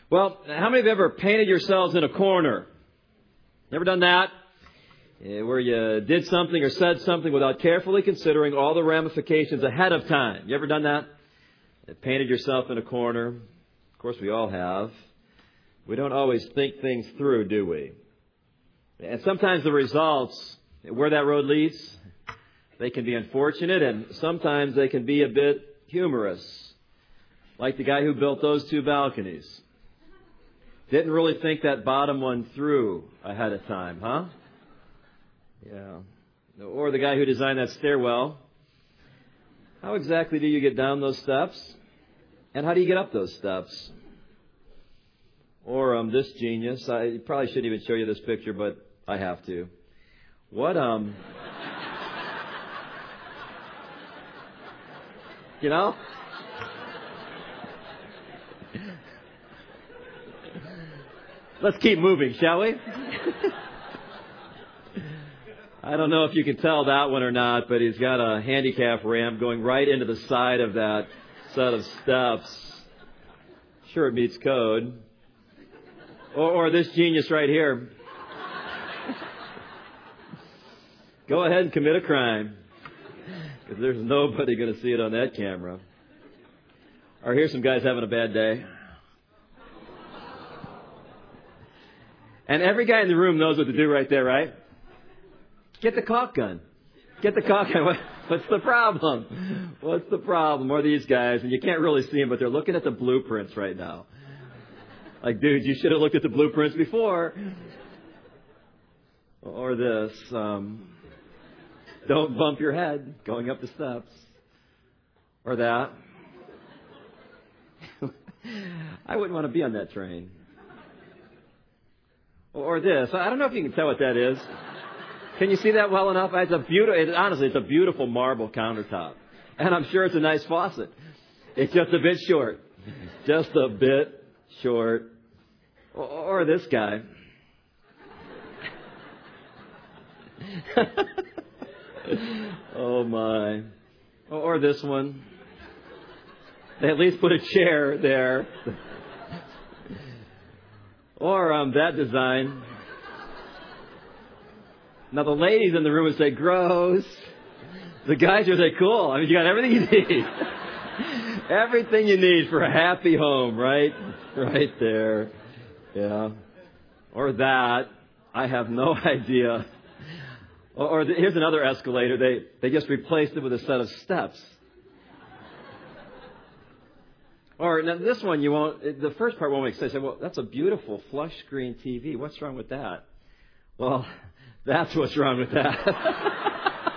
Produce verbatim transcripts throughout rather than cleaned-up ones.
Well, how many of you have ever painted yourselves in a corner? Ever done that? Yeah, where you did something or said something without carefully considering all the ramifications ahead of time. You ever done that? You painted yourself in a corner. Of course, we all have. We don't always think things through, do we? And sometimes the results, where that road leads, they can be unfortunate, and sometimes they can be a bit humorous. Like the guy who built those two balconies. Didn't really think that bottom one through ahead of time, huh? Yeah. Or the guy who designed that stairwell. How exactly do you get down those steps? And how do you get up those steps? Or um, this genius. I probably shouldn't even show you this picture, but I have to. What, um... you know? Let's keep moving, shall we? I don't know if you can tell that one or not, but he's got a handicap ramp going right into the side of that set of steps. Sure, it meets code. Or, or this genius right here. Go ahead and commit a crime, because there's nobody going to see it on that camera. Or here's some guys having a bad day. And every guy in the room knows what to do right there, right? Get the caulk gun. Get the caulk gun. What, what's the problem? What's the problem? Or these guys, and you can't really see them, but they're looking at the blueprints right now. Like, dude, you should have looked at the blueprints before. Or this. Um, don't bump your head going up the steps. Or that. I wouldn't want to be on that train. Or this. I don't know if you can tell what that is. Can you see that well enough? It's a beautiful, it, honestly, it's a beautiful marble countertop. And I'm sure it's a nice faucet. It's just a bit short. Just a bit short. Or, or this guy. Oh, my. Or this one. They at least put a chair there. Or um, that design. Now, the ladies in the room would say, gross. The guys would say, cool. I mean, you got everything you need. Everything you need for a happy home, right? Right there. Yeah. Or that. I have no idea. Or, or the, here's another escalator. They, they just replaced it with a set of steps. Or now this one, you won't. The first part won't make sense. Well, that's a beautiful flush screen T V. What's wrong with that? Well, that's what's wrong with that.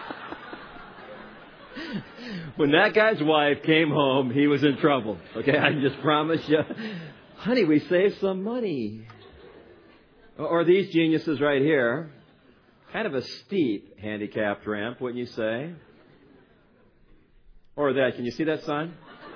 When that guy's wife came home, he was in trouble. Okay, I can just promise you, honey, we saved some money. Or these geniuses right here, kind of a steep handicapped ramp, wouldn't you say? Or that. Can you see that sign?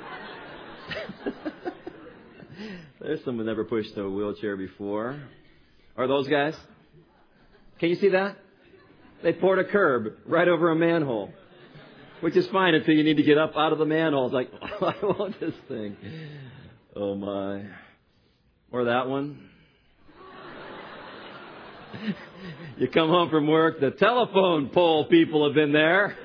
There's someone never pushed a wheelchair before. Are those guys? Can you see that? They poured a curb right over a manhole, which is fine until you need to get up out of the manhole. It's like, oh, I want this thing. Oh, my. Or that one. You come home from work, the telephone pole people have been there.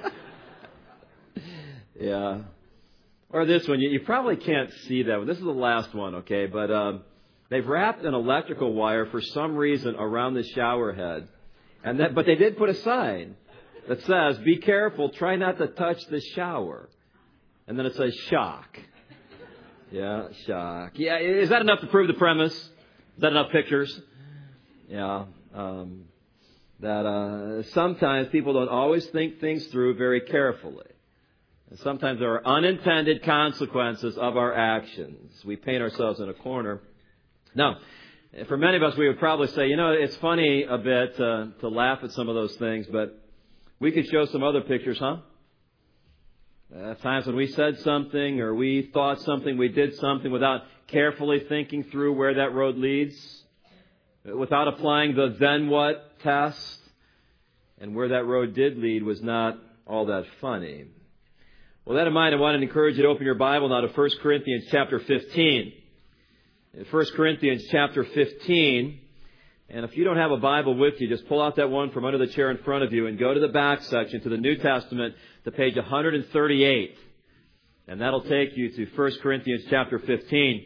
Yeah. Or this one. You, you probably can't see that one. This is the last one, okay? But um, they've wrapped an electrical wire for some reason around the shower head. And that, but they did put a sign that says, be careful, try not to touch the shower. And then it says, shock. Yeah, shock. Yeah, is that enough to prove the premise? Is that enough pictures? Yeah. Um, that uh, sometimes people don't always think things through very carefully. And sometimes there are unintended consequences of our actions. We paint ourselves in a corner. Now, for many of us, we would probably say, you know, it's funny a bit uh, to laugh at some of those things, but we could show some other pictures, huh? Uh, times when we said something or we thought something, we did something without carefully thinking through where that road leads, without applying the then what test, and where that road did lead was not all that funny. Well, that in mind, I want to encourage you to open your Bible now to First Corinthians chapter fifteen. First Corinthians chapter fifteen. And if you don't have a Bible with you, just pull out that one from under the chair in front of you and go to the back section to the New Testament to page one thirty-eight. And that'll take you to First Corinthians chapter fifteen.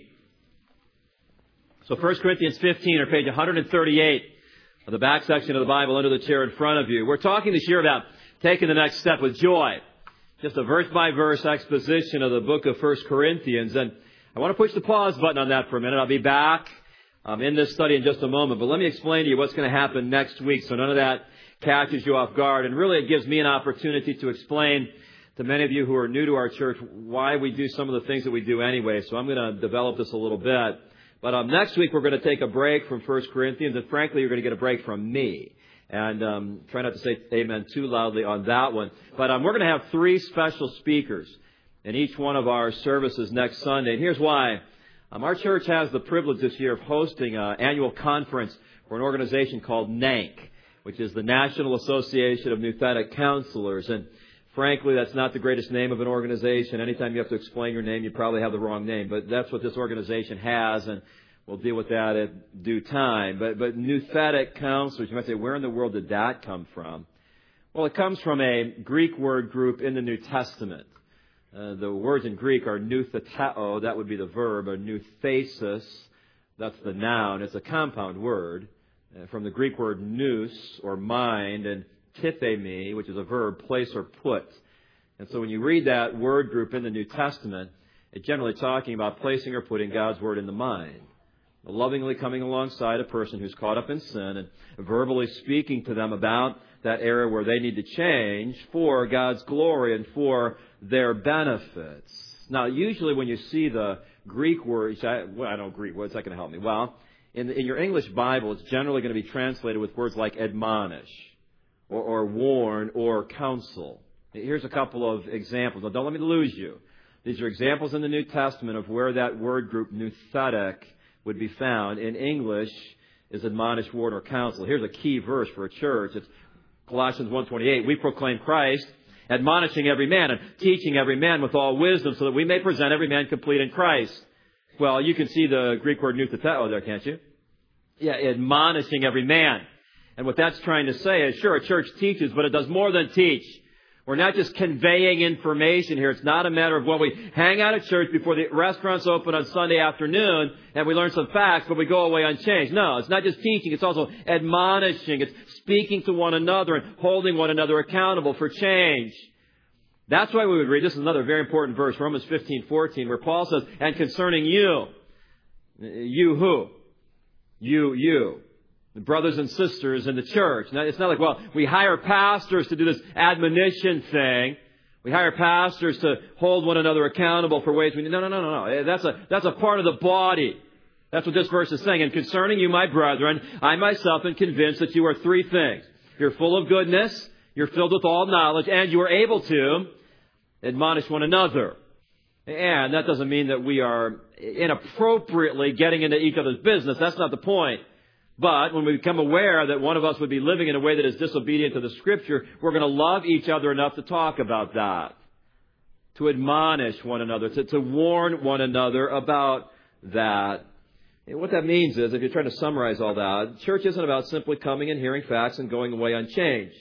So First Corinthians fifteen, or page one thirty-eight of the back section of the Bible under the chair in front of you. We're talking this year about taking the next step with joy. Just a verse-by-verse exposition of the book of First Corinthians. And I want to push the pause button on that for a minute. I'll be back um, in this study in just a moment. But let me explain to you what's going to happen next week so none of that catches you off guard. And really it gives me an opportunity to explain to many of you who are new to our church why we do some of the things that we do anyway. So I'm going to develop this a little bit. But um, next week we're going to take a break from First Corinthians. And frankly, you're going to get a break from me. And um, try not to say amen too loudly on that one. But um, we're going to have three special speakers in each one of our services next Sunday. And here's why. Um, our church has the privilege this year of hosting an annual conference for an organization called NANC, which is the National Association of Nouthetic Counselors. And frankly, that's not the greatest name of an organization. Anytime you have to explain your name, you probably have the wrong name. But that's what this organization has, and we'll deal with that at due time. But, but Nouthetic Counselors, you might say, where in the world did that come from? Well, it comes from a Greek word group in the New Testament. Uh, the words in Greek are noutheteo, that would be the verb, or nouthesis, that's the noun. It's a compound word uh, from the Greek word nous, or mind, and tithemi, which is a verb, place or put. And so when you read that word group in the New Testament, it's generally talking about placing or putting God's word in the mind. Lovingly coming alongside a person who's caught up in sin and verbally speaking to them about that area where they need to change for God's glory and for their benefits. Now, usually when you see the Greek words, I, well, I don't know Greek words, that can help me. Well, in, in your English Bible, it's generally going to be translated with words like admonish or, or warn or counsel. Here's a couple of examples. Now, don't let me lose you. These are examples in the New Testament of where that word group, nouthetic, would be found. In English is admonish, warn, or counsel. Here's a key verse for a church. It's Colossians one twenty-eight. We proclaim Christ, admonishing every man and teaching every man with all wisdom so that we may present every man complete in Christ. Well, you can see the Greek word noutheteo there, can't you? Yeah, admonishing every man. And what that's trying to say is, sure, a church teaches, but it does more than teach. We're not just conveying information here. It's not a matter of, well, we hang out at church before the restaurants open on Sunday afternoon and we learn some facts, but we go away unchanged. No, it's not just teaching. It's also admonishing. It's speaking to one another and holding one another accountable for change. That's why we would read, this is another very important verse, Romans fifteen fourteen, where Paul says, and concerning you, you who? You, you. Brothers and sisters in the church. Now, it's not like, well, we hire pastors to do this admonition thing. We hire pastors to hold one another accountable for ways we... No, no, no, no, no. That's a, that's a part of the body. That's what this verse is saying. And concerning you, my brethren, I myself am convinced that you are three things. You're full of goodness, you're filled with all knowledge, and you are able to admonish one another. And that doesn't mean that we are inappropriately getting into each other's business. That's not the point. But when we become aware that one of us would be living in a way that is disobedient to the Scripture, we're going to love each other enough to talk about that, to admonish one another, to, to warn one another about that. And what that means is, if you're trying to summarize all that, church isn't about simply coming and hearing facts and going away unchanged,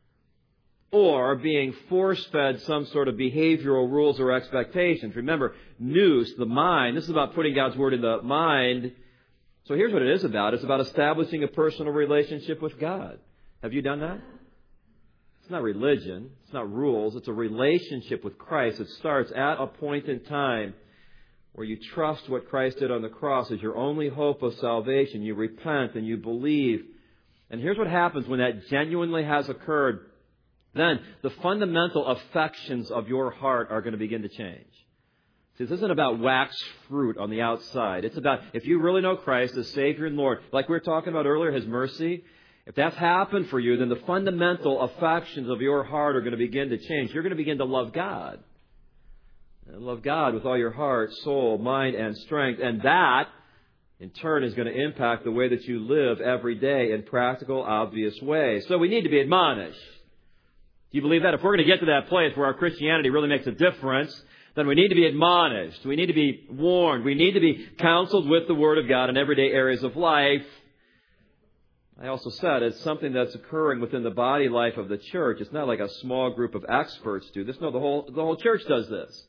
or being force-fed some sort of behavioral rules or expectations. Remember, nous, the mind, this is about putting God's Word in the mind. So here's what it is about. It's about establishing a personal relationship with God. Have you done that? It's not religion. It's not rules. It's a relationship with Christ. It starts at a point in time where you trust what Christ did on the cross as your only hope of salvation. You repent and you believe. And here's what happens when that genuinely has occurred. Then the fundamental affections of your heart are going to begin to change. See, this isn't about wax fruit on the outside. It's about, if you really know Christ as Savior and Lord, like we were talking about earlier, His mercy, if that's happened for you, then the fundamental affections of your heart are going to begin to change. You're going to begin to love God. And love God with all your heart, soul, mind, and strength. And that, in turn, is going to impact the way that you live every day in practical, obvious ways. So we need to be admonished. Do you believe that? If we're going to get to that place where our Christianity really makes a difference, then we need to be admonished. We need to be warned. We need to be counseled with the Word of God in everyday areas of life. I also said it's something that's occurring within the body life of the church. It's not like a small group of experts do this. No, the whole, the whole church does this.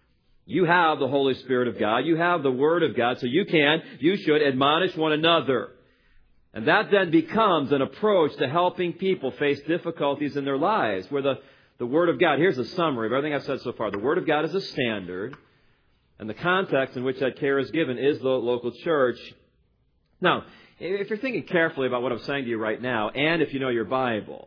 You have the Holy Spirit of God. You have the Word of God, so you can, you should admonish one another. And that then becomes an approach to helping people face difficulties in their lives, where the, the Word of God, here's a summary of everything I've said so far. The Word of God is a standard, and the context in which that care is given is the local church. Now, if you're thinking carefully about what I'm saying to you right now, and if you know your Bible,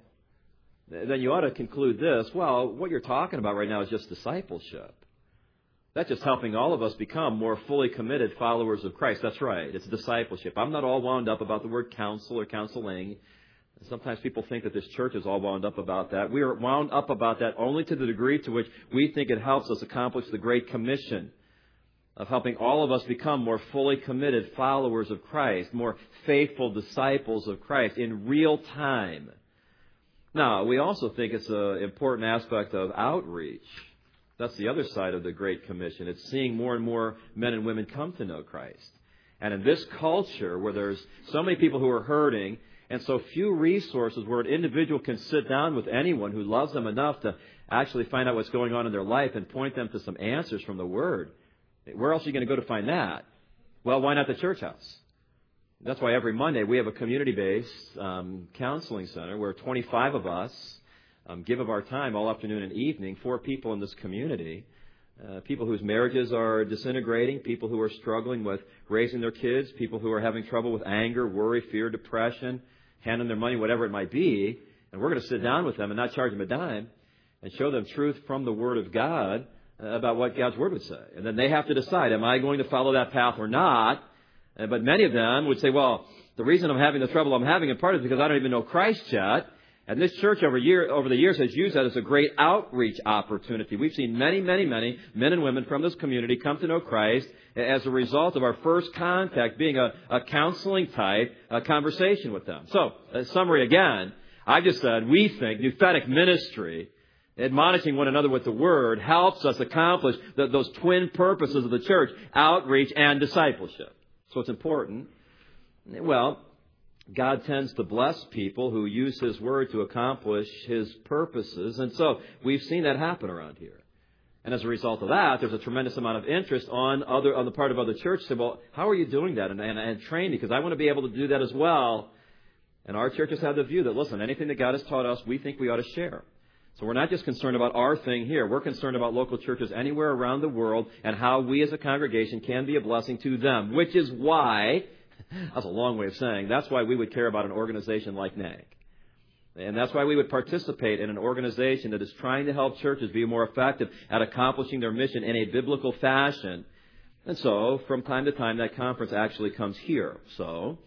then you ought to conclude this. Well, what you're talking about right now is just discipleship. That's just helping all of us become more fully committed followers of Christ. That's right. It's discipleship. I'm not all wound up about the word counsel or counseling. Sometimes people think that this church is all wound up about that. We are wound up about that only to the degree to which we think it helps us accomplish the Great Commission of helping all of us become more fully committed followers of Christ, more faithful disciples of Christ in real time. Now, we also think it's an important aspect of outreach. That's the other side of the Great Commission. It's seeing more and more men and women come to know Christ. And in this culture where there's so many people who are hurting and so few resources where an individual can sit down with anyone who loves them enough to actually find out what's going on in their life and point them to some answers from the Word, where else are you going to go to find that? Well, why not the church house? That's why every Monday we have a community-based um, counseling center where twenty-five of us Um, give of our time all afternoon and evening for people in this community, uh, people whose marriages are disintegrating, people who are struggling with raising their kids, people who are having trouble with anger, worry, fear, depression, handling their money, whatever it might be. And we're going to sit down with them and not charge them a dime and show them truth from the Word of God uh, about what God's Word would say. And then they have to decide, am I going to follow that path or not? Uh, but many of them would say, well, the reason I'm having the trouble I'm having in part is because I don't even know Christ yet. And this church over, year, over the years has used that as a great outreach opportunity. We've seen many, many, many men and women from this community come to know Christ as a result of our first contact being a, a counseling type a conversation with them. So, a summary again, I've just said we think Nouthetic ministry, admonishing one another with the Word, helps us accomplish the, those twin purposes of the church, outreach and discipleship. So it's important. Well, God tends to bless people who use His Word to accomplish His purposes. And so we've seen that happen around here. And as a result of that, there's a tremendous amount of interest on other on the part of other churches. Say, well, how are you doing that? And, and, and train me, because I want to be able to do that as well. And our churches have the view that, listen, anything that God has taught us, we think we ought to share. So we're not just concerned about our thing here. We're concerned about local churches anywhere around the world and how we as a congregation can be a blessing to them, which is why... That's a long way of saying that's why we would care about an organization like N A C. And that's why we would participate in an organization that is trying to help churches be more effective at accomplishing their mission in a biblical fashion. And so, from time to time, that conference actually comes here. So,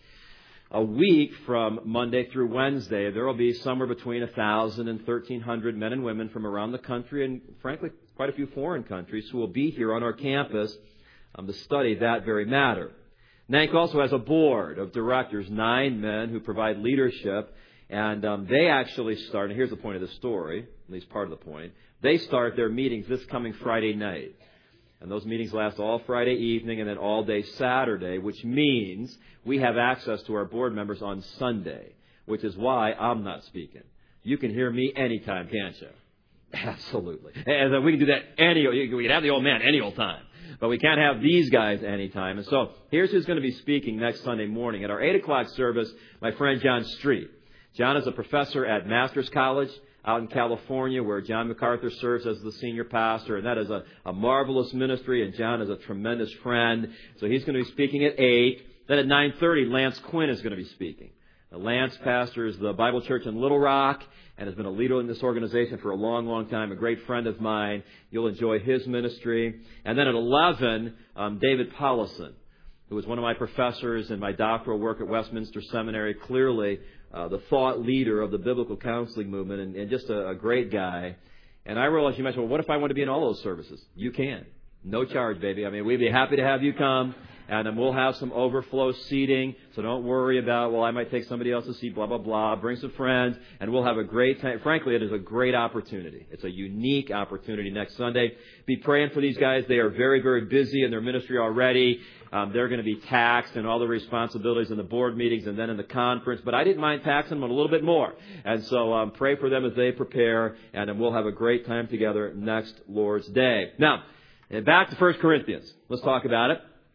a week from Monday through Wednesday, there will be somewhere between one thousand and thirteen hundred men and women from around the country and, frankly, quite a few foreign countries who will be here on our campus um, to study that very matter. N A C also has a board of directors, nine men who provide leadership, and um, they actually start, and here's the point of the story, at least part of the point, they start their meetings this coming Friday night. And those meetings last all Friday evening and then all day Saturday, which means we have access to our board members on Sunday, which is why I'm not speaking. You can hear me anytime, can't you? Absolutely. And we can do that any, we can have the old man any old time. But we can't have these guys anytime. And so here's who's going to be speaking next Sunday morning. At our eight o'clock service, my friend John Street. John is a professor at Masters College out in California, where John MacArthur serves as the senior pastor. And that is a, a marvelous ministry, and John is a tremendous friend. So he's going to be speaking at eight. Then at nine thirty, Lance Quinn is going to be speaking. Now, Lance pastors the Bible Church in Little Rock and has been a leader in this organization for a long, long time, a great friend of mine. You'll enjoy his ministry. And then at eleven, um, David Paulison, who was one of my professors in my doctoral work at Westminster Seminary, clearly uh, the thought leader of the biblical counseling movement, and, and just a, a great guy. And I realized you mentioned, well, what if I want to be in all those services? You can. No charge, baby. I mean, we'd be happy to have you come And then we'll have some overflow seating. So don't worry about, well, I might take somebody else's seat, blah, blah, blah. Bring some friends. And we'll have a great time. Frankly, it is a great opportunity. It's a unique opportunity next Sunday. Be praying for these guys. They are very, very busy in their ministry already. Um, they're going to be taxed in all the responsibilities in the board meetings and then in the conference. But I didn't mind taxing them a little bit more. And so um, pray for them as they prepare. And then we'll have a great time together next Lord's Day. Now, back to First Corinthians. Let's talk about it.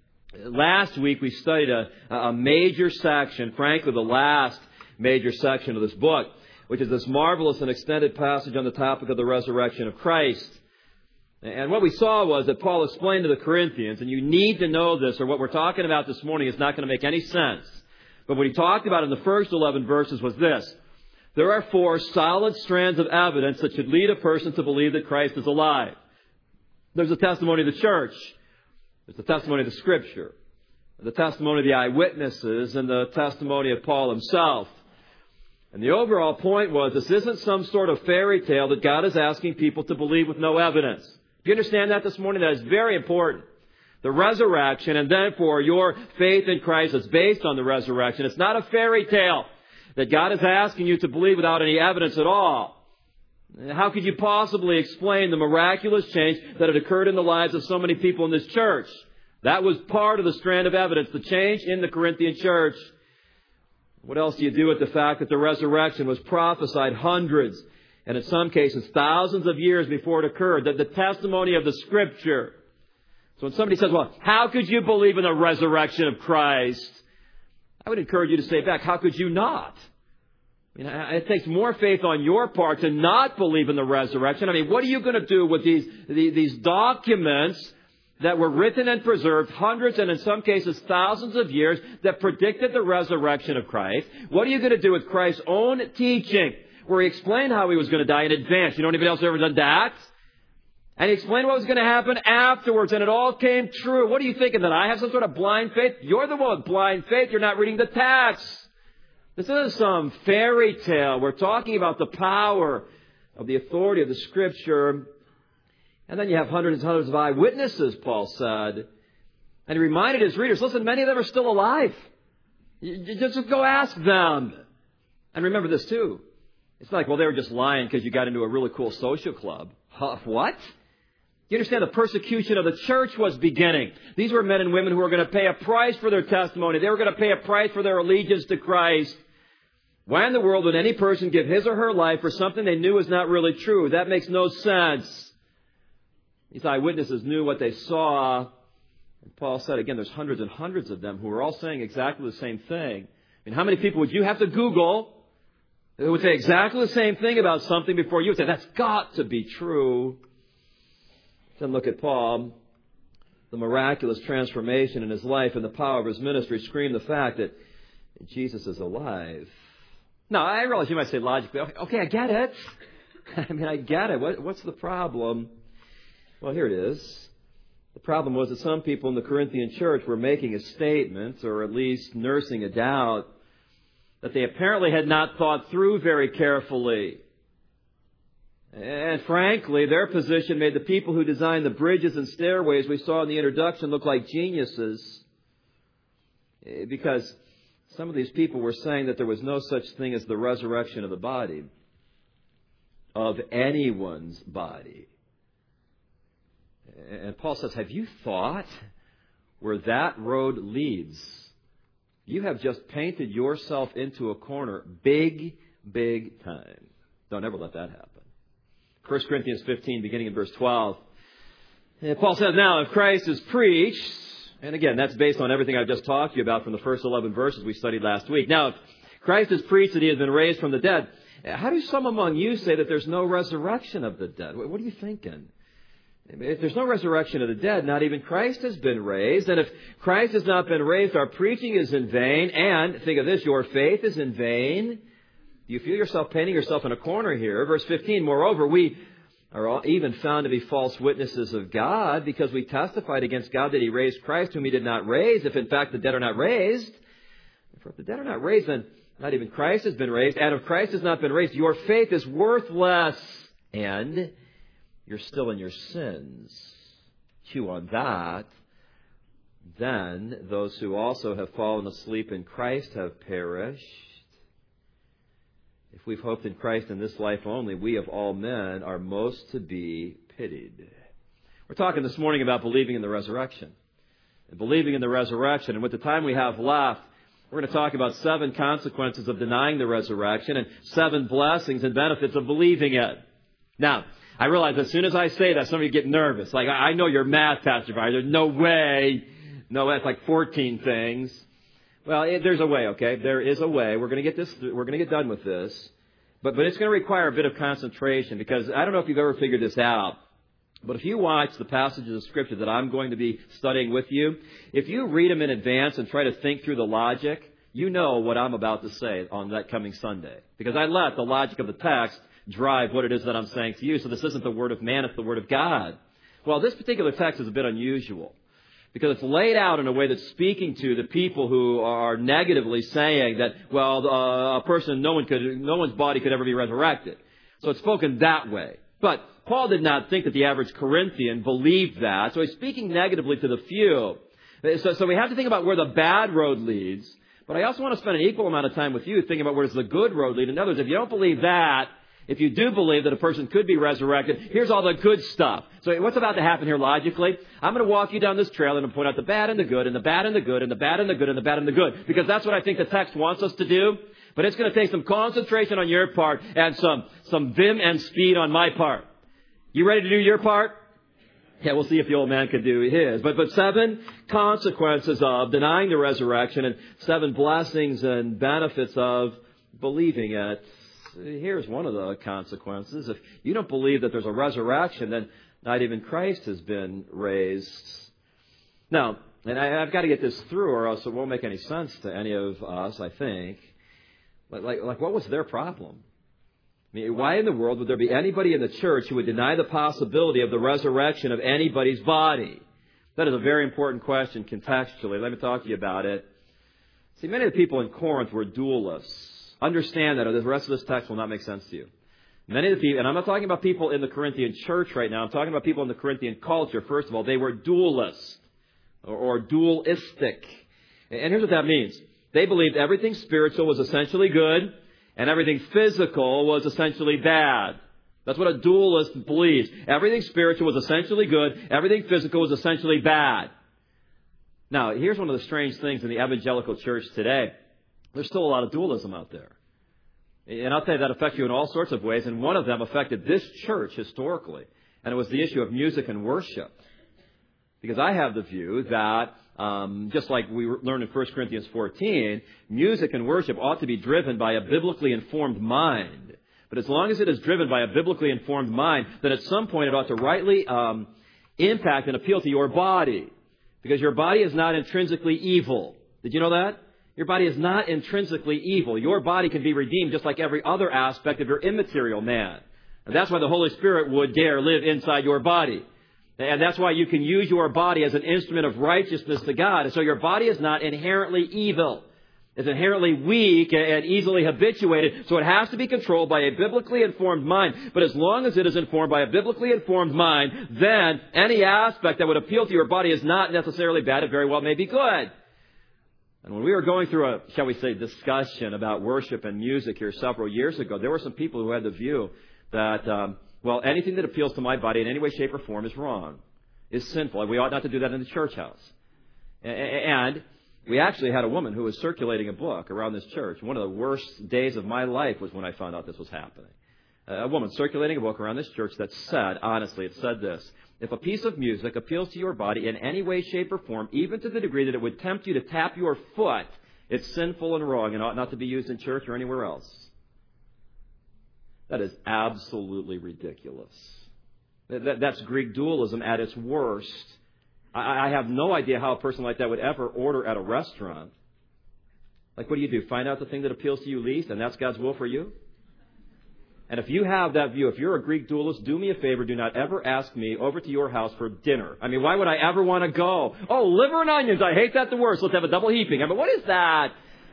Last week we studied a, a major section, frankly the last major section of this book, which is this marvelous and extended passage on the topic of the resurrection of Christ. And what we saw was that Paul explained to the Corinthians, and you need to know this, or what we're talking about this morning is not going to make any sense. But what he talked about in the first eleven verses was this. There are four solid strands of evidence that should lead a person to believe that Christ is alive. There's the testimony of the church. There's the testimony of the Scripture. The testimony of the eyewitnesses and the testimony of Paul himself. And the overall point was this isn't some sort of fairy tale that God is asking people to believe with no evidence. Do you understand that this morning? That is very important. The resurrection, and therefore your faith in Christ is based on the resurrection. It's not a fairy tale that God is asking you to believe without any evidence at all. How could you possibly explain the miraculous change that had occurred in the lives of so many people in this church? That was part of the strand of evidence, the change in the Corinthian church. What else do you do with the fact that the resurrection was prophesied hundreds, and in some cases thousands of years before it occurred? That the testimony of the Scripture. So when somebody says, well, how could you believe in the resurrection of Christ? I would encourage you to say back, how could you not? I mean, it takes more faith on your part to not believe in the resurrection. I mean, what are you going to do with these, these documents that were written and preserved hundreds and in some cases thousands of years that predicted the resurrection of Christ? What are you going to do with Christ's own teaching where he explained how he was going to die in advance? You know anybody else ever done that? And he explained what was going to happen afterwards, and it all came true. What are you thinking, that I have some sort of blind faith? You're the one with blind faith. You're not reading the text. This isn't some fairy tale. We're talking about the power of the authority of the Scripture. And then you have hundreds and hundreds of eyewitnesses, Paul said. And he reminded his readers, listen, many of them are still alive. You just go ask them. And remember this too. It's not like, well, they were just lying because you got into a really cool social club. Huh, what? You understand the persecution of the church was beginning. These were men and women who were going to pay a price for their testimony. They were going to pay a price for their allegiance to Christ. Why in the world would any person give his or her life for something they knew was not really true? That makes no sense. These eyewitnesses knew what they saw. And Paul said, again, there's hundreds and hundreds of them who are all saying exactly the same thing. I mean, how many people would you have to Google who would say exactly the same thing about something before you would say, that's got to be true? Then look at Paul. The miraculous transformation in his life and the power of his ministry scream the fact that Jesus is alive. Now, I realize you might say logically, okay, I get it. I mean, I get it. What, what's the problem? Well, here it is. The problem was that some people in the Corinthian church were making a statement, or at least nursing a doubt, that they apparently had not thought through very carefully. And frankly, their position made the people who designed the bridges and stairways we saw in the introduction look like geniuses. Because some of these people were saying that there was no such thing as the resurrection of the body, of anyone's body. And Paul says, have you thought where that road leads? You have just painted yourself into a corner big, big time. Don't ever let that happen. First Corinthians fifteen, beginning in verse twelve. And Paul says, now, if Christ is preached, and again, that's based on everything I've just talked to you about from the first eleven verses we studied last week. Now, if Christ is preached that he has been raised from the dead, how do some among you say that there's no resurrection of the dead? What are you thinking? If there's no resurrection of the dead, not even Christ has been raised. And if Christ has not been raised, our preaching is in vain. And, think of this, your faith is in vain. Do you feel yourself painting yourself in a corner here? Verse fifteen, moreover, we are even found to be false witnesses of God because we testified against God that he raised Christ whom he did not raise, if in fact the dead are not raised. For if the dead are not raised, then not even Christ has been raised. And if Christ has not been raised, your faith is worthless. And you're still in your sins. Chew on that. then those who also have fallen asleep in Christ have perished. If we've hoped in Christ in this life only, we of all men are most to be pitied. We're talking this morning about believing in the resurrection. And believing in the resurrection. And with the time we have left, we're going to talk about seven consequences of denying the resurrection and seven blessings and benefits of believing it. Now, I realize as soon as I say that, some of you get nervous. Like, I know your math, Pastor Brian. There's no way. No, that's like fourteen things. Well, it, there's a way, okay? There is a way. We're going to get this. We're going to get done with this. But, but it's going to require a bit of concentration because I don't know if you've ever figured this out. But if you watch the passages of Scripture that I'm going to be studying with you, if you read them in advance and try to think through the logic, you know what I'm about to say on that coming Sunday. Because I let the logic of the text drive what it is that I'm saying to you. So this isn't the Word of man, it's the Word of God. Well, this particular text is a bit unusual because it's laid out in a way that's speaking to the people who are negatively saying that, well, uh, a person, no one could, no one's body could ever be resurrected. So it's spoken that way. But Paul did not think that the average Corinthian believed that. So he's speaking negatively to the few. So, so we have to think about where the bad road leads. But I also want to spend an equal amount of time with you thinking about where does the good road lead. In other words, if you don't believe that, if you do believe that a person could be resurrected, here's all the good stuff. So what's about to happen here logically? I'm going to walk you down this trail and point out the bad and the good and the bad and the good and the bad and the good and the bad and the good. Because that's what I think the text wants us to do. But it's going to take some concentration on your part and some, some vim and speed on my part. You ready to do your part? Yeah, we'll see if the old man can do his. But, but seven consequences of denying the resurrection and seven blessings and benefits of believing it. Here's one of the consequences. If you don't believe that there's a resurrection, then not even Christ has been raised. Now, and I, I've got to get this through or else it won't make any sense to any of us, I think. Like, like, like what was their problem? I mean, why in the world would there be anybody in the church who would deny the possibility of the resurrection of anybody's body? That is a very important question contextually. Let me talk to you about it. See, many of the people in Corinth were dualists. Understand that, or the rest of this text will not make sense to you. Many of the people, and I'm not talking about people in the Corinthian church right now. I'm talking about people in the Corinthian culture. First of all, they were dualists or, or dualistic. And here's what that means. They believed everything spiritual was essentially good and everything physical was essentially bad. That's what a dualist believes. Everything spiritual was essentially good. Everything physical was essentially bad. Now, here's one of the strange things in the evangelical church today. There's still a lot of dualism out there. And I'll tell you that affects you in all sorts of ways. And one of them affected this church historically. And it was the issue of music and worship. Because I have the view that, um, just like we learned in First Corinthians fourteen, music and worship ought to be driven by a biblically informed mind. But as long as it is driven by a biblically informed mind, then at some point it ought to rightly um, impact and appeal to your body. Because your body is not intrinsically evil. Did you know that? Your body is not intrinsically evil. Your body can be redeemed just like every other aspect of your immaterial man. And that's why the Holy Spirit would dare live inside your body. And that's why you can use your body as an instrument of righteousness to God. And so your body is not inherently evil. It's inherently weak and easily habituated. So it has to be controlled by a biblically informed mind. But as long as it is informed by a biblically informed mind, then any aspect that would appeal to your body is not necessarily bad. It very well may be good. And when we were going through a, shall we say, discussion about worship and music here several years ago, there were some people who had the view that, um, well, anything that appeals to my body in any way, shape, or form is wrong, is sinful, and we ought not to do that in the church house. And we actually had a woman who was circulating a book around this church. One of the worst days of my life was when I found out this was happening. A woman circulating a book around this church that said, honestly, it said this: if a piece of music appeals to your body in any way, shape, or form, even to the degree that it would tempt you to tap your foot, it's sinful and wrong and ought not to be used in church or anywhere else. That is absolutely ridiculous. That's Greek dualism at its worst. I have no idea how a person like that would ever order at a restaurant. Like, what do you do? Find out the thing that appeals to you least, and that's God's will for you? And if you have that view, if you're a Greek dualist, do me a favor, do not ever ask me over to your house for dinner. I mean, why would I ever want to go? Oh, liver and onions, I hate that the worst. Let's have a double heaping. I mean, what is that?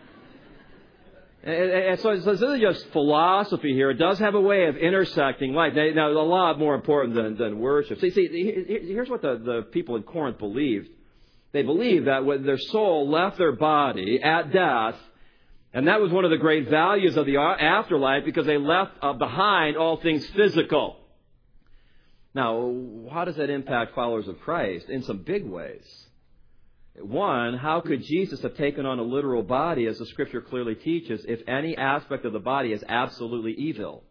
And, and so, so this isn't just philosophy here. It does have a way of intersecting life. Now, now a lot more important than, than worship. See, see, here's what the, the people in Corinth believed. They believed that when their soul left their body at death, and that was one of the great values of the afterlife because they left uh, behind all things physical. Now, how does that impact followers of Christ? In some big ways. One, how could Jesus have taken on a literal body, as the Scripture clearly teaches, if any aspect of the body is absolutely evil?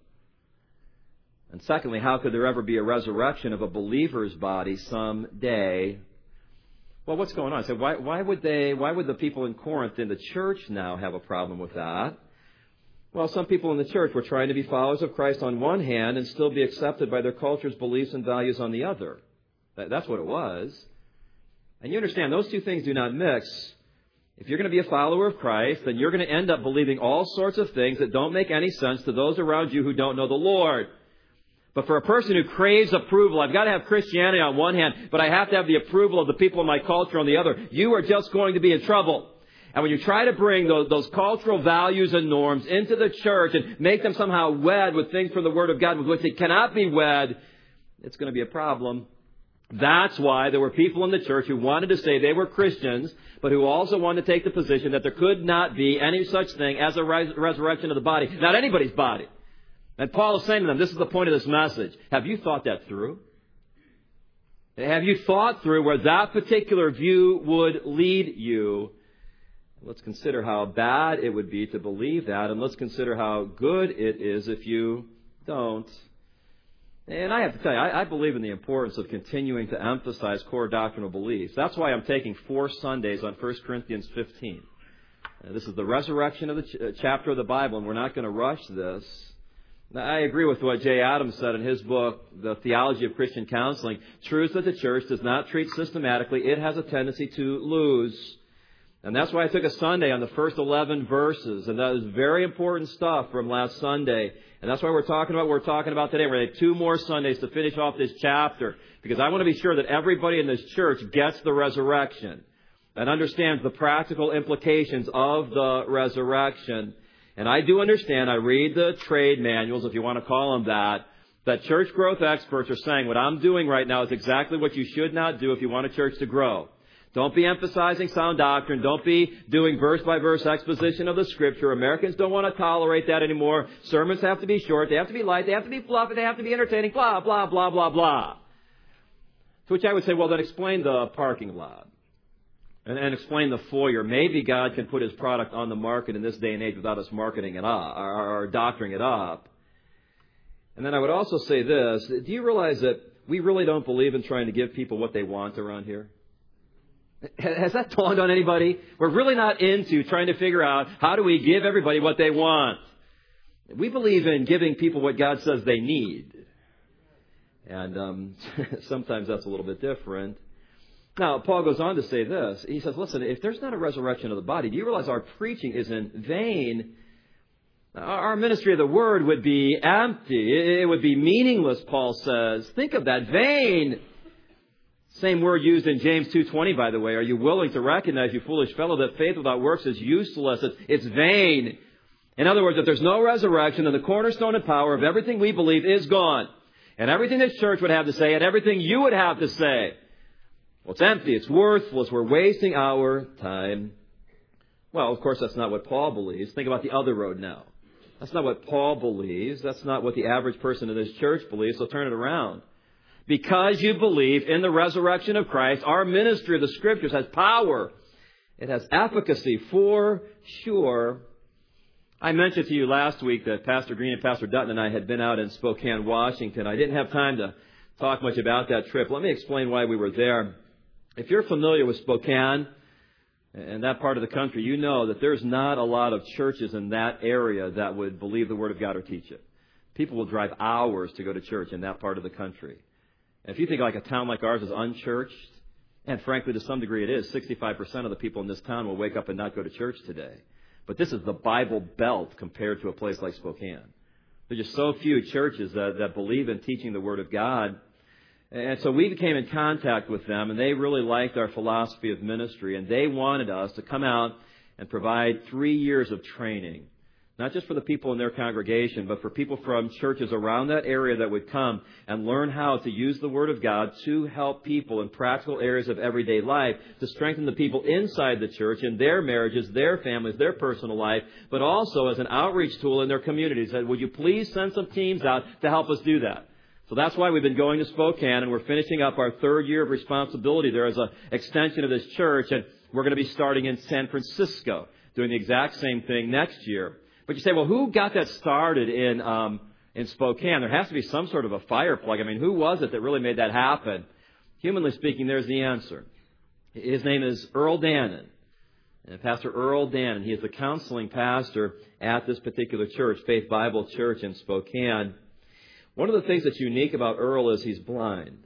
And secondly, how could there ever be a resurrection of a believer's body someday? Well, what's going on? So why, why would they, why would the people in Corinth in the church now have a problem with that? Well, some people in the church were trying to be followers of Christ on one hand and still be accepted by their culture's beliefs and values on the other. That's what it was. And you understand, those two things do not mix. If you're going to be a follower of Christ, then you're going to end up believing all sorts of things that don't make any sense to those around you who don't know the Lord. But for a person who craves approval, I've got to have Christianity on one hand, but I have to have the approval of the people in my culture on the other. You are just going to be in trouble. And when you try to bring those, those cultural values and norms into the church and make them somehow wed with things from the Word of God with which they cannot be wed, it's going to be a problem. That's why there were people in the church who wanted to say they were Christians, but who also wanted to take the position that there could not be any such thing as a res- resurrection of the body. Not anybody's body. And Paul is saying to them, this is the point of this message. Have you thought that through? Have you thought through where that particular view would lead you? Let's consider how bad it would be to believe that, and let's consider how good it is if you don't. And I have to tell you, I, I believe in the importance of continuing to emphasize core doctrinal beliefs. That's why I'm taking four Sundays on First Corinthians fifteen. Uh, this is the resurrection of the ch- uh, chapter of the Bible, and we're not going to rush this. Now, I agree with what Jay Adams said in his book, The Theology of Christian Counseling. Truths that the church does not treat systematically, it has a tendency to lose. And that's why I took a Sunday on the first eleven verses. And that is very important stuff from last Sunday. And that's why we're talking about what we're talking about today. We're going to have two more Sundays to finish off this chapter. Because I want to be sure that everybody in this church gets the resurrection and understands the practical implications of the resurrection. And I do understand, I read the trade manuals, if you want to call them that, that church growth experts are saying what I'm doing right now is exactly what you should not do if you want a church to grow. Don't be emphasizing sound doctrine. Don't be doing verse-by-verse exposition of the Scripture. Americans don't want to tolerate that anymore. Sermons have to be short. They have to be light. They have to be fluffy. They have to be entertaining. Blah, blah, blah, blah, blah. To which I would say, well, then explain the parking lot. And, and explain the foyer. Maybe God can put His product on the market in this day and age without us marketing it up or, or doctoring it up. And then I would also say this. Do you realize that we really don't believe in trying to give people what they want around here? Has that dawned on anybody? We're really not into trying to figure out how do we give everybody what they want. We believe in giving people what God says they need. And um, sometimes that's a little bit different. Now, Paul goes on to say this. He says, listen, if there's not a resurrection of the body, do you realize our preaching is in vain? Our ministry of the Word would be empty. It would be meaningless, Paul says. Think of that, vain. Same word used in James two twenty, by the way. Are you willing to recognize, you foolish fellow, that faith without works is useless? It's vain. In other words, if there's no resurrection, then the cornerstone and power of everything we believe is gone. And everything this church would have to say, and everything you would have to say, well, it's empty. It's worthless. We're wasting our time. Well, of course, that's not what Paul believes. Think about the other road now. That's not what Paul believes. That's not what the average person in this church believes. So turn it around. Because you believe in the resurrection of Christ, our ministry of the Scriptures has power. It has efficacy for sure. I mentioned to you last week that Pastor Green and Pastor Dutton and I had been out in Spokane, Washington. I didn't have time to talk much about that trip. Let me explain why we were there. If you're familiar with Spokane and that part of the country, you know that there's not a lot of churches in that area that would believe the Word of God or teach it. People will drive hours to go to church in that part of the country. And if you think like a town like ours is unchurched, and frankly to some degree it is, sixty-five percent of the people in this town will wake up and not go to church today. But this is the Bible Belt compared to a place like Spokane. There's just so few churches that, that believe in teaching the Word of God. And so we came in contact with them, and they really liked our philosophy of ministry, and they wanted us to come out and provide three years of training. not just for the people in their congregation, but for people from churches around that area that would come and learn how to use the Word of God to help people in practical areas of everyday life, to strengthen the people inside the church in their marriages, their families, their personal life, but also as an outreach tool in their communities. Would you please send some teams out to help us do that? So that's why we've been going to Spokane, and we're finishing up our third year of responsibility there as an extension of this church, and we're going to be starting in San Francisco, doing the exact same thing next year. But you say, well, who got that started in um, in Spokane? There has to be some sort of a fire plug. I mean, who was it that really made that happen? Humanly speaking, there's the answer. His name is Earl Dannon, and Pastor Earl Dannon. He is the counseling pastor at this particular church, Faith Bible Church in Spokane. One of the things that's unique about Earl is he's blind.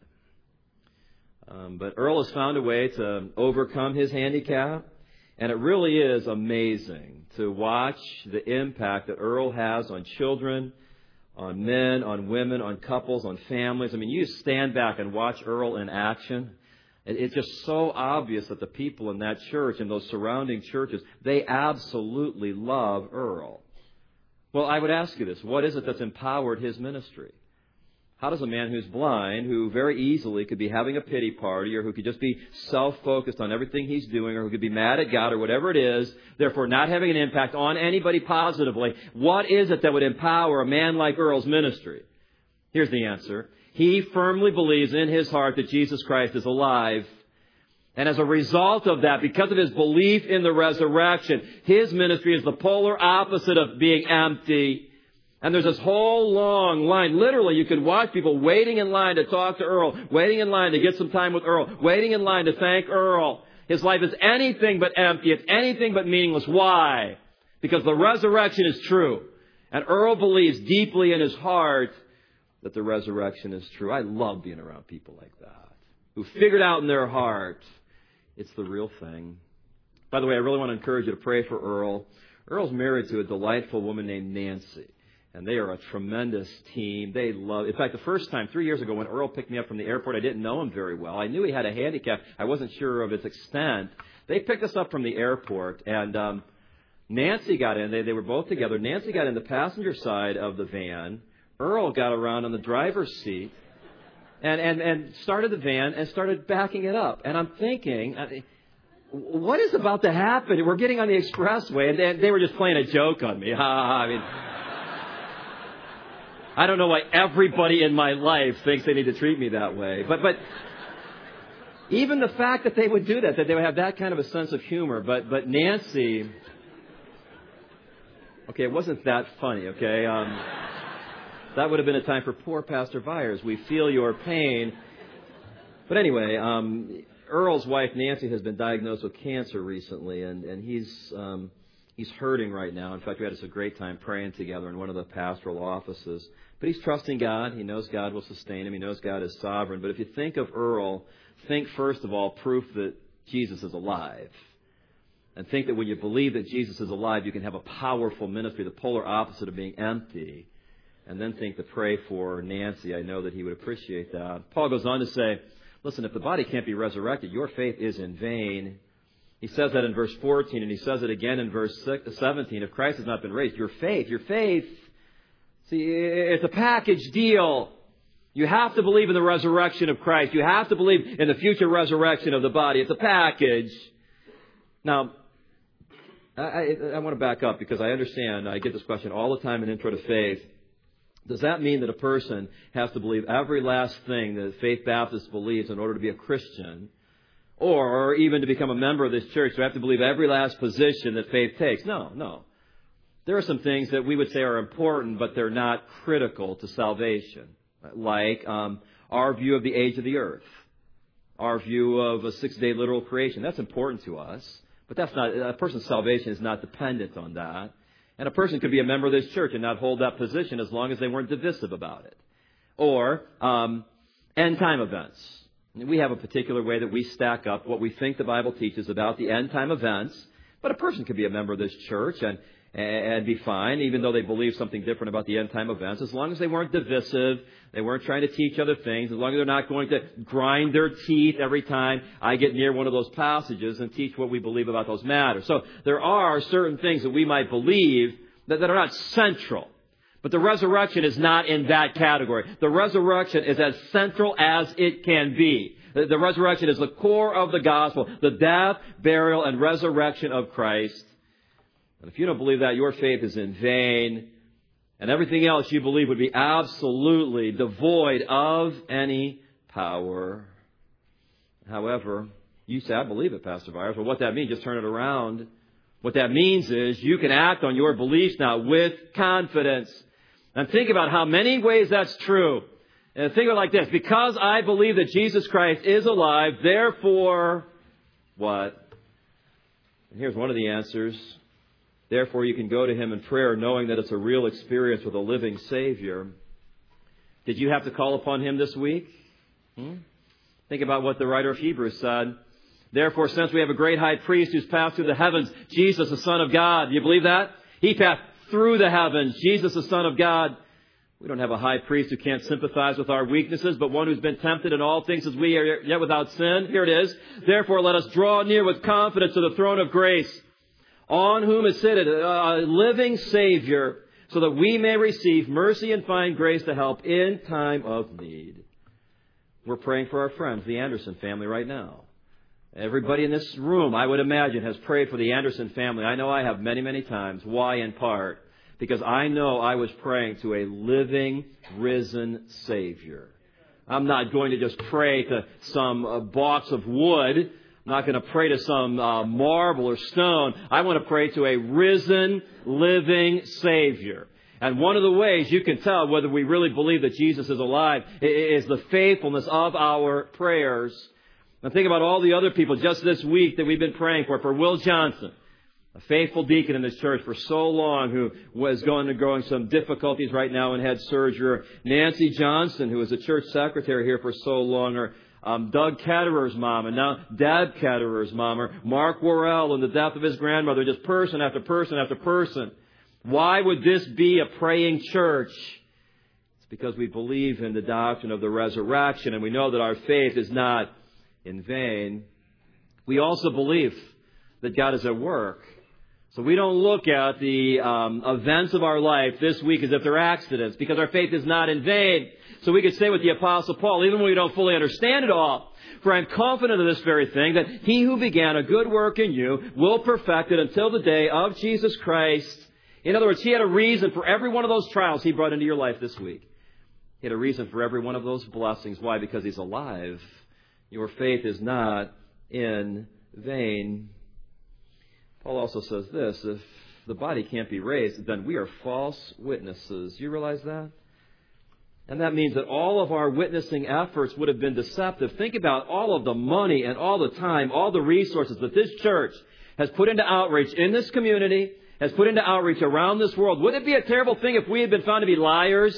Um, but Earl has found a way to overcome his handicap. And it really is amazing to watch the impact that Earl has on children, on men, on women, on couples, on families. I mean, you stand back and watch Earl in action. It's just so obvious that the people in that church and those surrounding churches, they absolutely love Earl. Well, I would ask you this. What is it that's empowered his ministry? How does a man who's blind, who very easily could be having a pity party, or who could just be self-focused on everything he's doing, or who could be mad at God, or whatever it is, therefore not having an impact on anybody positively, what is it that would empower a man like Earl's ministry? Here's the answer. He firmly believes in his heart that Jesus Christ is alive. And as a result of that, because of his belief in the resurrection, his ministry is the polar opposite of being empty. And there's this whole long line. Literally, you can watch people waiting in line to talk to Earl, waiting in line to get some time with Earl, waiting in line to thank Earl. His life is anything but empty. It's anything but meaningless. Why? Because the resurrection is true. And Earl believes deeply in his heart that the resurrection is true. I love being around people like that, who figured out in their heart it's the real thing. By the way, I really want to encourage you to pray for Earl. Earl's married to a delightful woman named Nancy. And they are a tremendous team. They love, in fact, the first time, three years ago, when Earl picked me up from the airport, I didn't know him very well. I knew he had a handicap. I wasn't sure of its extent. They picked us up from the airport, and um, Nancy got in. They, they were both together. Nancy got in the passenger side of the van. Earl got around on the driver's seat and, and, and started the van and started backing it up. And I'm thinking, what is about to happen? We're getting on the expressway, and they, they were just playing a joke on me. I mean, I don't know why everybody in my life thinks they need to treat me that way. But but even the fact that they would do that, that they would have that kind of a sense of humor. But but Nancy, okay, it wasn't that funny, okay? Um, that would have been a time for poor Pastor Byers. We feel your pain. But anyway, um, Earl's wife, Nancy, has been diagnosed with cancer recently, and, and he's... Um, He's hurting right now. In fact, we had us a great time praying together in one of the pastoral offices. But he's trusting God. He knows God will sustain him. He knows God is sovereign. But if you think of Earl, think first of all proof that Jesus is alive. And think that when you believe that Jesus is alive, you can have a powerful ministry, the polar opposite of being empty. And then think to pray for Nancy. I know that he would appreciate that. Paul goes on to say, listen, if the body can't be resurrected, your faith is in vain. He says that in verse fourteen, and he says it again in verse seventeen. If Christ has not been raised, your faith, your faith, see, it's a package deal. You have to believe in the resurrection of Christ. You have to believe in the future resurrection of the body. It's a package. Now, I, I, I want to back up because I understand, I get this question all the time in Intro to Faith. Does that mean that a person has to believe every last thing that Faith Baptist believes in order to be a Christian? Or even to become a member of this church, we have to believe every last position that faith takes. No, no. There are some things that we would say are important, but they're not critical to salvation. Like um, our view of the age of the earth. Our view of a six-day literal creation. That's important to us. But that's not, a person's salvation is not dependent on that. And a person could be a member of this church and not hold that position as long as they weren't divisive about it. Or um, end-time events. We have a particular way that we stack up what we think the Bible teaches about the end-time events. But a person could be a member of this church and, and be fine, even though they believe something different about the end-time events, as long as they weren't divisive, they weren't trying to teach other things, as long as they're not going to grind their teeth every time I get near one of those passages and teach what we believe about those matters. So there are certain things that we might believe that, that are not central. But the resurrection is not in that category. The resurrection is as central as it can be. The, the resurrection is the core of the gospel, the death, burial, and resurrection of Christ. And if you don't believe that, your faith is in vain. And everything else you believe would be absolutely devoid of any power. However, you say, I believe it, Pastor Byers. Well, what that means, just turn it around. What that means is you can act on your beliefs now with confidence. And think about how many ways that's true. And think of it like this. Because I believe that Jesus Christ is alive, therefore, what? And here's one of the answers. Therefore, you can go to Him in prayer knowing that it's a real experience with a living Savior. Did you have to call upon Him this week? Hmm? Think about what the writer of Hebrews said. Therefore, since we have a great high priest who's passed through the heavens, Jesus, the Son of God. Do you believe that? He passed through the heavens. Jesus, the Son of God. We don't have a high priest who can't sympathize with our weaknesses, but one who's been tempted in all things as we are, yet without sin. Here it is. Therefore, let us draw near with confidence to the throne of grace, on whom is seated a living Savior, so that we may receive mercy and find grace to help in time of need. We're praying for our friends, the Anderson family, right now. Everybody in this room, I would imagine, has prayed for the Anderson family. I know I have many, many times. Why? In part, because I know I was praying to a living, risen Savior. I'm not going to just pray to some uh, box of wood. I'm not going to pray to some uh, marble or stone. I want to pray to a risen, living Savior. And one of the ways you can tell whether we really believe that Jesus is alive is the faithfulness of our prayers. And think about all the other people just this week that we've been praying for. For Will Johnson, a faithful deacon in this church for so long, who was going to going some difficulties right now and had surgery. Or Nancy Johnson, who was a church secretary here for so long. Or um, Doug Ketterer's mom, and now Deb Ketterer's mom. Or Mark Worrell and the death of his grandmother. Just person after person after person. Why would this be a praying church? It's because we believe in the doctrine of the resurrection, and we know that our faith is not in vain. We also believe that God is at work. So we don't look at the um, events of our life this week as if they're accidents, because our faith is not in vain. So we could say with the Apostle Paul, even when we don't fully understand it all, for I am confident of this very thing, that He who began a good work in you will perfect it until the day of Jesus Christ. In other words, He had a reason for every one of those trials He brought into your life this week. He had a reason for every one of those blessings. Why? Because He's alive. Your faith is not in vain. Paul also says this, if the body can't be raised, then we are false witnesses. You realize that? And that means that all of our witnessing efforts would have been deceptive. Think about all of the money and all the time, all the resources that this church has put into outreach in this community, has put into outreach around this world. Wouldn't it be a terrible thing if we had been found to be liars?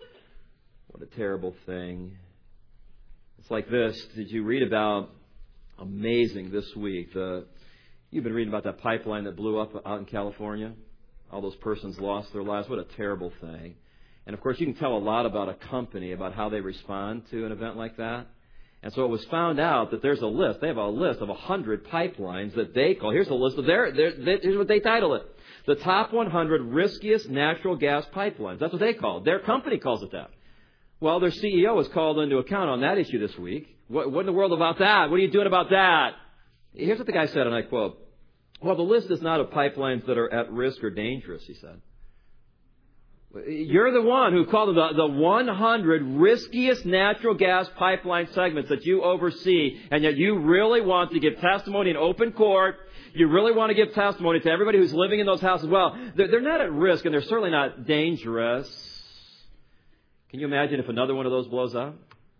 What a terrible thing. It's like this. Did you read about, amazing this week, the, you've been reading about that pipeline that blew up out in California? All those persons lost their lives. What a terrible thing. And of course, you can tell a lot about a company, about how they respond to an event like that. And so it was found out that there's a list. They have a list of one hundred pipelines that they call, here's a list of their, their, their here's what they title it. The top one hundred riskiest natural gas pipelines. That's what they call it. Their company calls it that. Well, their C E O was called into account on that issue this week. What, what in the world about that? What are you doing about that? Here's what the guy said, and I quote, well, the list is not of pipelines that are at risk or dangerous, he said. You're the one who called them the, the one hundred riskiest natural gas pipeline segments that you oversee, and yet you really want to give testimony in open court. You really want to give testimony to everybody who's living in those houses. Well, they're, they're not at risk, and they're certainly not dangerous. Can you imagine if another one of those blows up?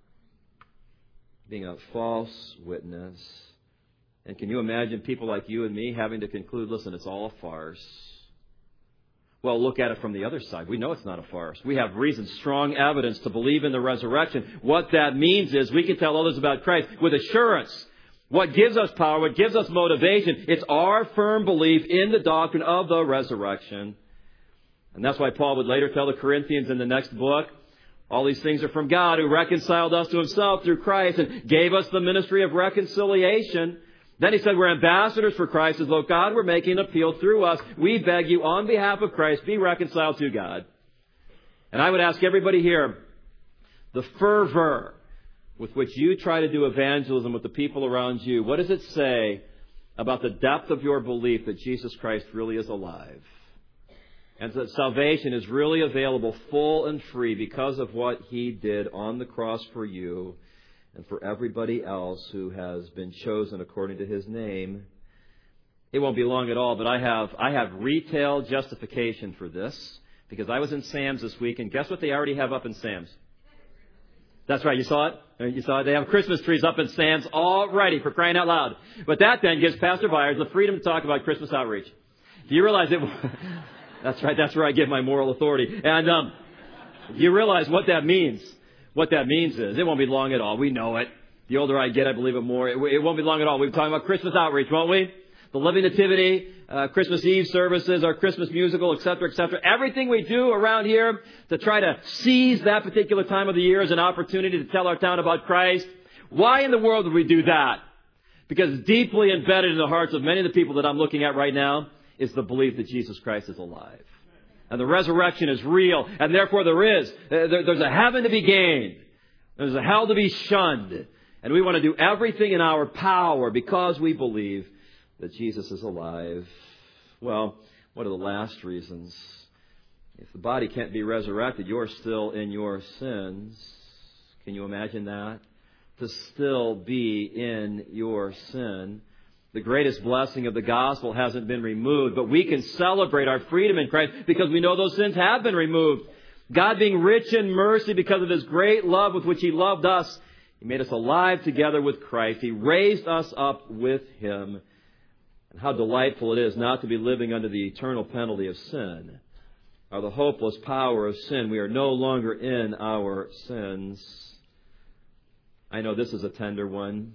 Being a false witness. And can you imagine people like you and me having to conclude, listen, it's all a farce? Well, look at it from the other side. We know it's not a farce. We have reason, strong evidence to believe in the resurrection. What that means is we can tell others about Christ with assurance. What gives us power, what gives us motivation, it's our firm belief in the doctrine of the resurrection. And that's why Paul would later tell the Corinthians in the next book, all these things are from God, who reconciled us to Himself through Christ and gave us the ministry of reconciliation. Then he said, we're ambassadors for Christ, as though God were making an appeal through us. We beg you, on behalf of Christ, be reconciled to God. And I would ask everybody here, the fervor with which you try to do evangelism with the people around you, what does it say about the depth of your belief that Jesus Christ really is alive? And that salvation is really available full and free because of what He did on the cross for you and for everybody else who has been chosen according to His name. It won't be long at all, but I have I have retail justification for this, because I was in Sam's this week, and guess what they already have up in Sam's? That's right, you saw it? You saw it? They have Christmas trees up in Sam's all ready, for crying out loud. But that then gives Pastor Byers the freedom to talk about Christmas outreach. Do you realize it? That's right, that's where I give my moral authority. And um, you realize what that means. What that means is, it won't be long at all. We know it. The older I get, I believe it more. It, it won't be long at all. We'll be talking about Christmas outreach, won't we? The Living Nativity, uh, Christmas Eve services, our Christmas musical, et cetera, et cetera. Everything we do around here to try to seize that particular time of the year as an opportunity to tell our town about Christ. Why in the world would we do that? Because deeply embedded in the hearts of many of the people that I'm looking at right now is the belief that Jesus Christ is alive. And the resurrection is real, and therefore there is. There, there's a heaven to be gained. There's a hell to be shunned. And we want to do everything in our power because we believe that Jesus is alive. Well, what are the last reasons? If the body can't be resurrected, you're still in your sins. Can you imagine that? To still be in your sin. The greatest blessing of the gospel hasn't been removed, but we can celebrate our freedom in Christ because we know those sins have been removed. God being rich in mercy because of His great love with which He loved us, He made us alive together with Christ. He raised us up with Him. And how delightful it is not to be living under the eternal penalty of sin, or the hopeless power of sin. We are no longer in our sins. I know this is a tender one.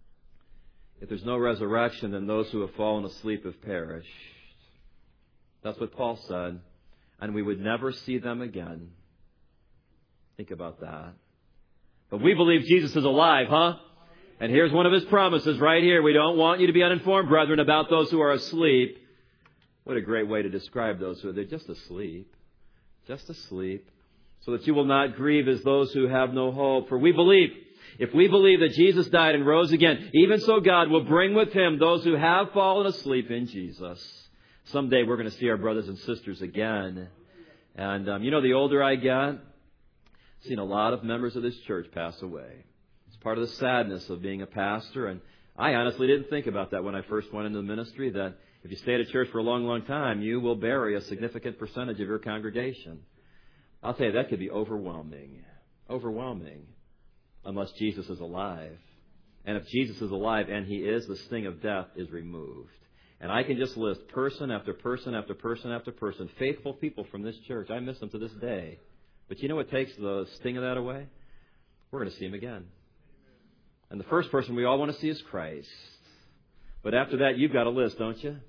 If there's no resurrection, then those who have fallen asleep have perished. That's what Paul said. And we would never see them again. Think about that. But we believe Jesus is alive, huh? And here's one of His promises right here. We don't want you to be uninformed, brethren, about those who are asleep. What a great way to describe those who are they're just asleep. Just asleep. So that you will not grieve as those who have no hope. For we believe. If we believe that Jesus died and rose again, even so God will bring with Him those who have fallen asleep in Jesus. Someday we're going to see our brothers and sisters again. And um, you know, the older I get, I've seen a lot of members of this church pass away. It's part of the sadness of being a pastor. And I honestly didn't think about that when I first went into the ministry, that if you stay at a church for a long, long time, you will bury a significant percentage of your congregation. I'll tell you, that could be overwhelming. Overwhelming. Unless Jesus is alive. And if Jesus is alive, and He is, the sting of death is removed. And I can just list person after person after person after person, faithful people from this church. I miss them to this day. But you know what takes the sting of that away? We're going to see Him again. And the first person we all want to see is Christ. But after that, you've got a list, don't you?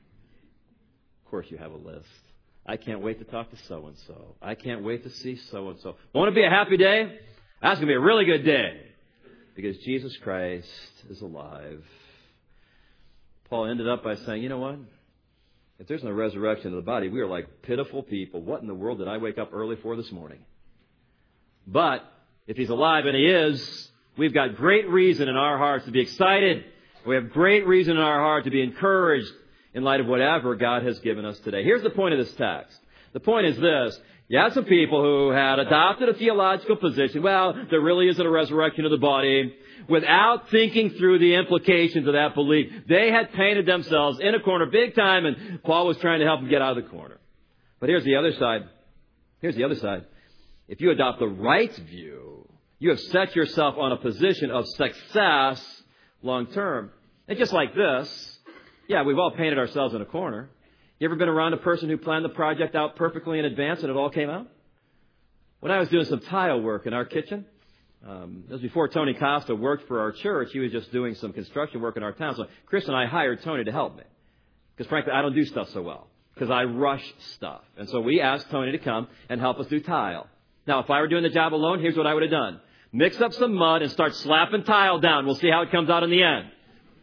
Of course you have a list. I can't wait to talk to so-and-so. I can't wait to see so-and-so. Won't it be a happy day? That's going to be a really good day because Jesus Christ is alive. Paul ended up by saying, you know what? If there's no resurrection of the body, we are like pitiful people. What in the world did I wake up early for this morning? But if He's alive, and He is, we've got great reason in our hearts to be excited. We have great reason in our heart to be encouraged in light of whatever God has given us today. Here's the point of this text. The point is this. You had some people who had adopted a theological position. Well, there really isn't a resurrection of the body. Without thinking through the implications of that belief, they had painted themselves in a corner big time, and Paul was trying to help them get out of the corner. But here's the other side. Here's the other side. If you adopt the right view, you have set yourself on a position of success long term. And just like this, yeah, we've all painted ourselves in a corner. You ever been around a person who planned the project out perfectly in advance and it all came out? When I was doing some tile work in our kitchen, um, this was before Tony Costa worked for our church. He was just doing some construction work in our town. So Chris and I hired Tony to help me. Because frankly, I don't do stuff so well. Because I rush stuff. And so we asked Tony to come and help us do tile. Now, if I were doing the job alone, here's what I would have done. Mix up some mud and start slapping tile down. We'll see how it comes out in the end.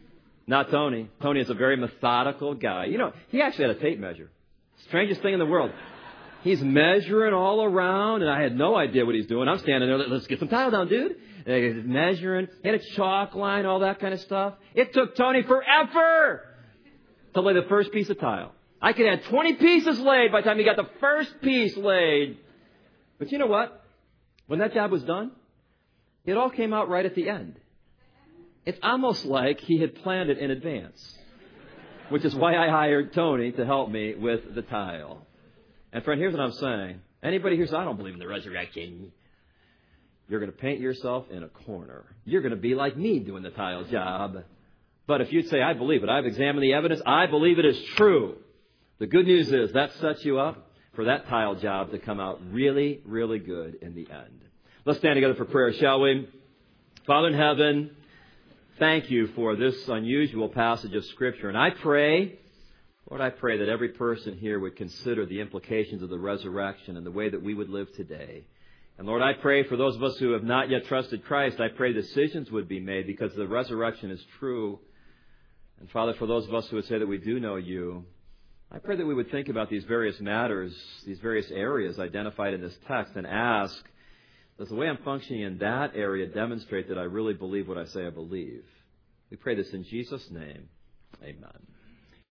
Not Tony. Tony is a very methodical guy. You know, he actually had a tape measure. Strangest thing in the world. He's measuring all around, and I had no idea what he's doing. I'm standing there, let's get some tile down, dude. And he's measuring. He had a chalk line, all that kind of stuff. It took Tony forever to lay the first piece of tile. I could have twenty pieces laid by the time he got the first piece laid. But you know what? When that job was done, it all came out right at the end. It's almost like he had planned it in advance, which is why I hired Tony to help me with the tile. And friend, here's what I'm saying. Anybody here says, I don't believe in the resurrection. You're going to paint yourself in a corner. You're going to be like me doing the tile job. But if you'd say, I believe it, I've examined the evidence, I believe it is true. The good news is that sets you up for that tile job to come out really, really good in the end. Let's stand together for prayer, shall we? Father in heaven, thank you for this unusual passage of Scripture. And I pray, Lord, I pray that every person here would consider the implications of the resurrection and the way that we would live today. And Lord, I pray for those of us who have not yet trusted Christ, I pray decisions would be made because the resurrection is true. And Father, for those of us who would say that we do know you, I pray that we would think about these various matters, these various areas identified in this text and ask, does the way I'm functioning in that area demonstrate that I really believe what I say I believe? We pray this in Jesus' name. Amen.